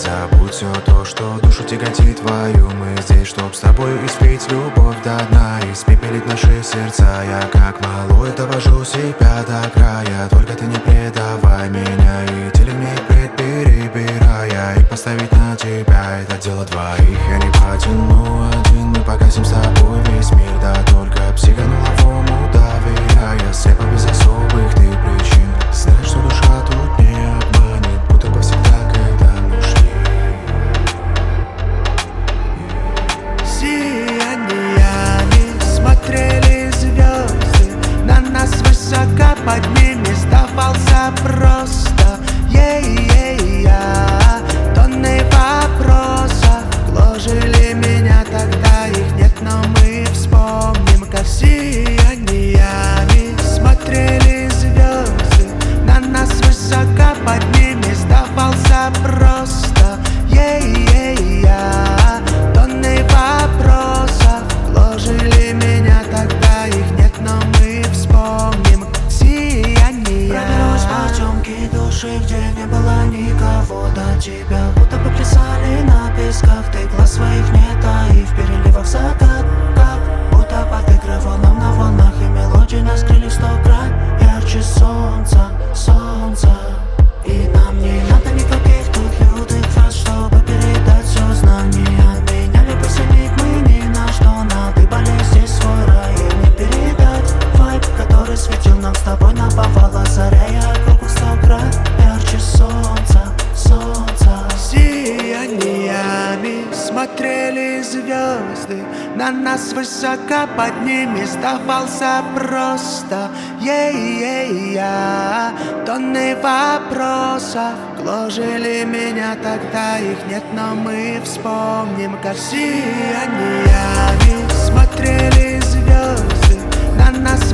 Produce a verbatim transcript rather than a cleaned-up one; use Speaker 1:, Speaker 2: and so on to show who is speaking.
Speaker 1: Забудь все то, что душу тяготит твою. Мы здесь, чтоб с тобой испить любовь до дна, испепелить наши сердца. Я как малой довожу себя до края, только ты не предавай меня. И телегмей перебирая, и поставить на тебя это дело двоих. Я не потяну один, мы погасим с тобой весь мир. Да только психонуловому доверяя, слепо без особых ты причин. Знаешь, что душа тут не обманет, будто бы всегда к этому шли.
Speaker 2: Сияниями смотрели звезды, на нас высоко под ними сдавался просто. Ей-ей-я, тонны вопросов гложили меня тогда, их нет, но мы вспомним, как сияниями смотрели звезды, на нас высоко под ними сдавался просто. Ей-ей-я, тонны вопросов гложили меня тогда, их нет, но мы вспомним, сияние.
Speaker 3: Проберусь потемки души, где не было никого до тебя. Будто бы плясали на песках, ты глаз своих не таив, в переливах закат, как будто подыгрывал нам на волнах, и мелодии нас крыли в сто крат ярче солнца, солнца. И нам не надо никаких тут лютых фраз, чтобы передать все знания от меня. Либо сильник мы ни на что надыбали здесь свой рай, и не передать вайб, который светил нам с тобой на повал, озаряя круг сто крат ярче солнца, солнца.
Speaker 2: Сияниями смотрели звезды, на нас высоко под ними сдавался просто. Ей-ей-я, тонны вопросов гложили меня тогда, их нет, но мы вспомним, как сияниями смотрели звезды, на нас